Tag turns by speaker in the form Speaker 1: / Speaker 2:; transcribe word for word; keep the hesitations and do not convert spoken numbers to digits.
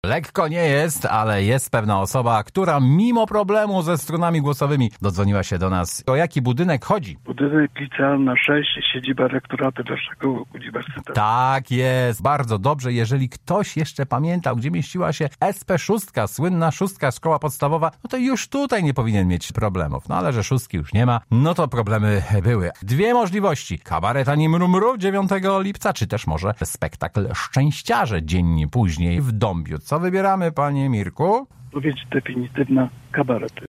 Speaker 1: Lekko nie jest, ale jest pewna osoba, która mimo problemu ze strunami głosowymi dodzwoniła się do nas. O jaki budynek chodzi?
Speaker 2: Budynek licealna sześć, siedziba rektoratu naszego uniwersytetu.
Speaker 1: Tak jest, bardzo dobrze. Jeżeli ktoś jeszcze pamiętał, gdzie mieściła się S P sześć, słynna szóstka szkoła podstawowa, no to już tutaj nie powinien mieć problemów. No ale że szóstki już nie ma, no to problemy były. Dwie możliwości. Kabaret Ani Mru Mru dziewiątego lipca, czy też może spektakl Szczęściarze dzień później w Dąbiu. Co wybieramy, panie Mirku?
Speaker 2: Odpowiedź definitywna: kabaret.